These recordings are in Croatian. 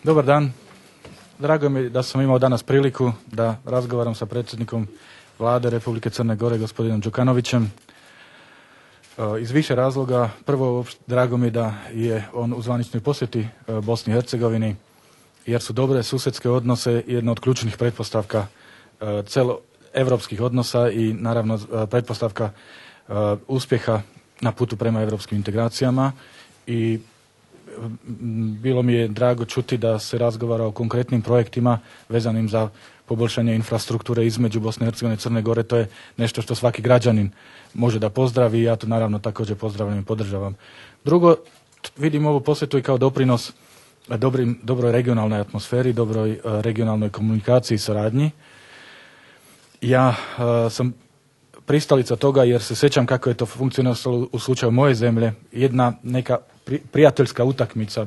Dobar dan. Drago mi je da sam imao danas priliku da razgovaram sa predsjednikom Vlade Republike Crne Gore, gospodinom Đukanovićem. Iz više razloga. Prvo, drago mi je da je on u zvaničnoj posjeti Bosni i Hercegovini, jer su dobre susjedske odnose jedna od ključnih pretpostavka evropskih odnosa i naravno pretpostavka uspjeha na putu prema europskim integracijama. I bilo mi je drago čuti da se razgovara o konkretnim projektima vezanim za poboljšanje infrastrukture između Bosne i Hercegovine i Crne Gore. To je nešto što svaki građanin može da pozdravi i ja to naravno također pozdravljam i podržavam. Drugo, vidim ovu posjetu i kao doprinos dobroj regionalnoj atmosferi, dobroj regionalnoj komunikaciji i saradnji. Ja sam pristalica toga jer se sjećam kako je to funkcioniralo u slučaju moje zemlje. Jedna neka prijateljska utakmica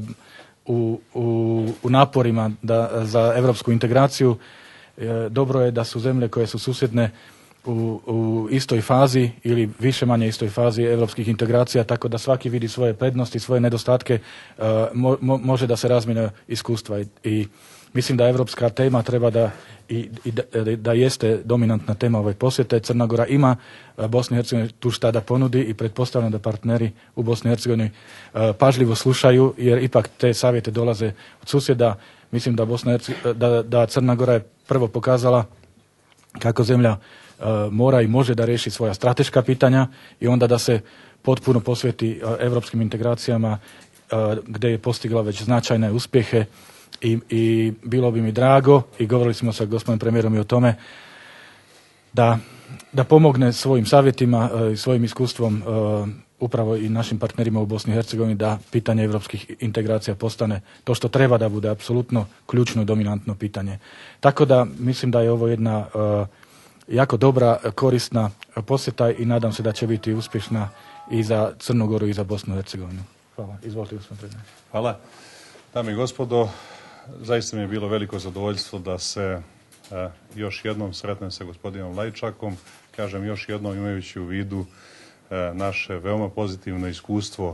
u naporima za europsku integraciju. Dobro je da su zemlje koje su susjedne u istoj fazi ili više manje istoj fazi europskih integracija, tako da svaki vidi svoje prednosti, svoje nedostatke, može da se razmjene iskustva i mislim da europska tema treba da jeste dominantna tema ove posjete. Crna Gora ima Bosni i Hercegovini tu šta da ponudi i pretpostavljam da partneri u Bosni i Hercegovini pažljivo slušaju, jer ipak te savjete dolaze od susjeda. Mislim da Crna Gora je prvo pokazala kako zemlja mora i može da riješi svoja strateška pitanja i onda da se potpuno posveti europskim integracijama gdje je postigla već značajne uspjehe. I bilo bi mi drago, i govorili smo sa gospodinom premijerom i o tome, da pomogne svojim savjetima i svojim iskustvom upravo i našim partnerima u Bosni i Hercegovini da pitanje europskih integracija postane to što treba da bude apsolutno ključno dominantno pitanje. Tako da mislim da je ovo jedna jako dobra, korisna posjeta i nadam se da će biti uspješna i za Crnu Goru i za Bosnu i Hercegovinu. Hvala. Izvolite, gospodine premijer. Hvala. Dame i gospodo, zaista mi je bilo veliko zadovoljstvo da se još jednom sretnem sa gospodinom Lajčakom. Kažem još jednom imajući u vidu naše veoma pozitivno iskustvo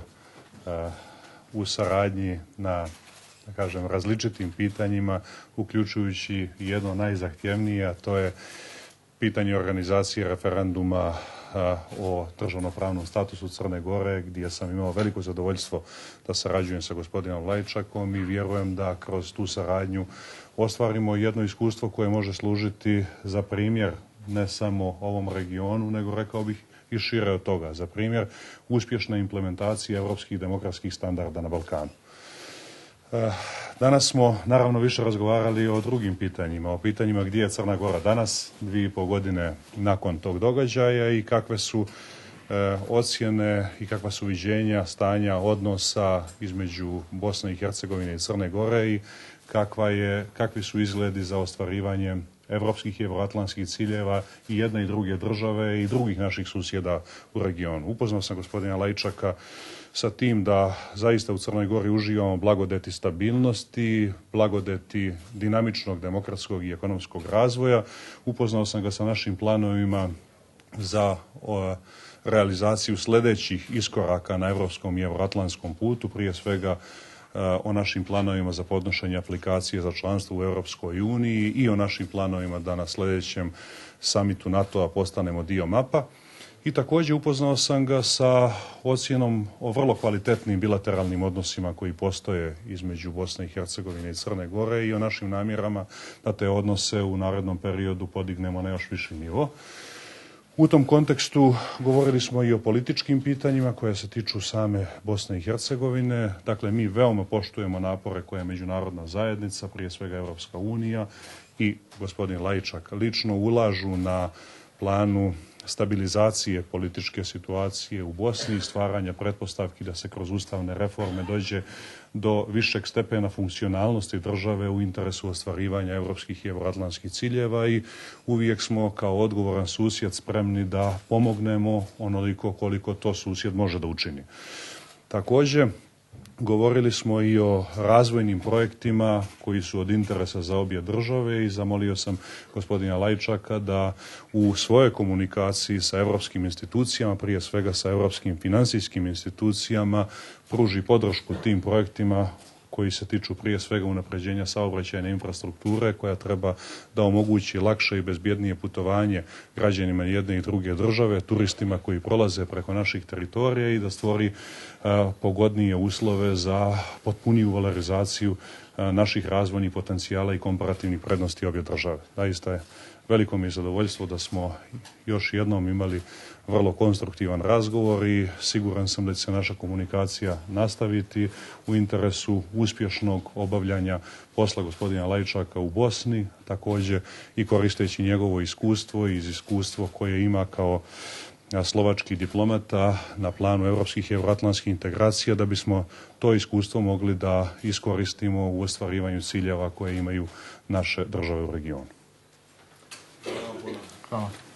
u saradnji na, da kažem, različitim pitanjima, uključujući jedno najzahtjevnije, a to je pitanje organizacije referenduma o državnopravnom statusu Crne Gore, gdje sam imao veliko zadovoljstvo da sarađujem sa gospodinom Lajčakom i vjerujem da kroz tu saradnju ostvarimo jedno iskustvo koje može služiti za primjer ne samo ovom regionu, nego rekao bih i šire od toga, za primjer uspješne implementacije europskih demokratskih standarda na Balkanu. Danas smo naravno više razgovarali o drugim pitanjima, o pitanjima gdje je Crna Gora danas, 2,5 godine nakon tog događaja i kakve su ocjene i kakva su viđenja stanja odnosa između Bosne i Hercegovine i Crne Gore i kakvi su izgledi za ostvarivanje europskih i euroatlantskih ciljeva i jedne i druge države i drugih naših susjeda u regionu. Upoznao sam gospodina Lajčaka sa tim da zaista u Crnoj Gori uživamo blagodeti stabilnosti, blagodeti dinamičnog demokratskog i ekonomskog razvoja. Upoznao sam ga sa našim planovima za realizaciju sljedećih iskoraka na europskom i euroatlantskom putu, prije svega o našim planovima za podnošenje aplikacije za članstvo u Europskoj uniji i o našim planovima da na sljedećem samitu NATO-a postanemo dio MAP-a. I također upoznao sam ga sa ocjenom o vrlo kvalitetnim bilateralnim odnosima koji postoje između Bosne i Hercegovine i Crne Gore i o našim namjerama da te odnose u narednom periodu podignemo na još viši nivo. U tom kontekstu govorili smo i o političkim pitanjima koja se tiču same Bosne i Hercegovine. Dakle, mi veoma poštujemo napore koje je međunarodna zajednica, prije svega Europska unija i gospodin Lajčak lično ulažu na planu stabilizacije političke situacije u Bosni i stvaranja pretpostavki da se kroz ustavne reforme dođe do višeg stepena funkcionalnosti države u interesu ostvarivanja europskih i euroatlantskih ciljeva i uvijek smo kao odgovoran susjed spremni da pomognemo onoliko koliko to susjed može da učini. Također, govorili smo i o razvojnim projektima koji su od interesa za obje države i zamolio sam gospodina Lajčaka da u svojoj komunikaciji sa europskim institucijama, prije svega sa europskim financijskim institucijama, pruži podršku tim projektima koji se tiču prije svega unapređenja saobraćajne infrastrukture koja treba da omogući lakše i bezbjednije putovanje građanima jedne i druge države, turistima koji prolaze preko naših teritorija i da stvori pogodnije uslove za potpuniju valorizaciju naših razvojnih potencijala i komparativnih prednosti obje države. Zaista je veliko mi je zadovoljstvo da smo još jednom imali vrlo konstruktivan razgovor i siguran sam da će se naša komunikacija nastaviti u interesu uspješnog obavljanja posla gospodina Lajčaka u Bosni, također i koristeći njegovo iskustvo i iskustvo koje ima kao slovački diplomata na planu europskih i euroatlantskih integracija, da bismo to iskustvo mogli da iskoristimo u ostvarivanju ciljeva koje imaju naše države u regionu. Hvala.